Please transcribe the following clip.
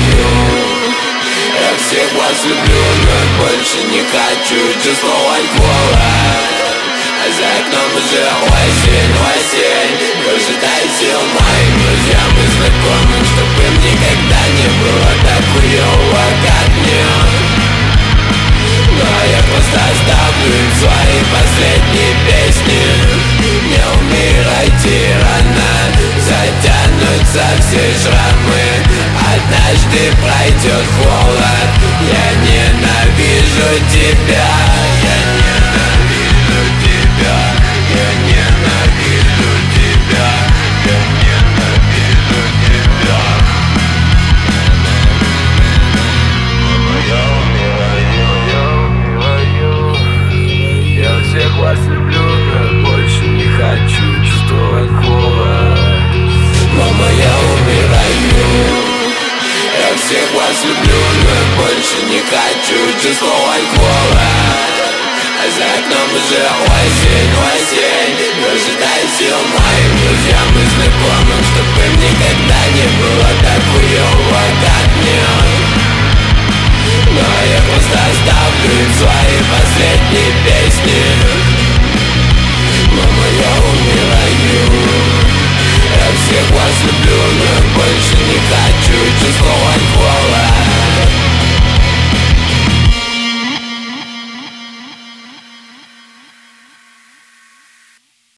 умираю. Я всех вас люблю, но больше не хочу чувствовать голод. А за окном уже осень, осень. Ожидайте моим друзьям и знакомым, чтобы им никогда не было так хуёво, как мне. Но я просто оставлю им свои последние песни. Не умирайте рано, затянутся все шрамы. Однажды пройдет холод. Я ненавижу тебя, я ненавижу тебя, я ненавижу тебя, я ненавижу тебя. Мама, я умираю. Я всех вас люблю, но больше не хочу чувствовать холод. Мама, я умираю. Я всех вас люблю, но больше не хочу чувствовать голод. А за окном уже осень, осень. Ожидайте моим друзьям и знакомым, чтобы им никогда не было так хуёво, как мне. Но я просто оставлю им свои последние песни.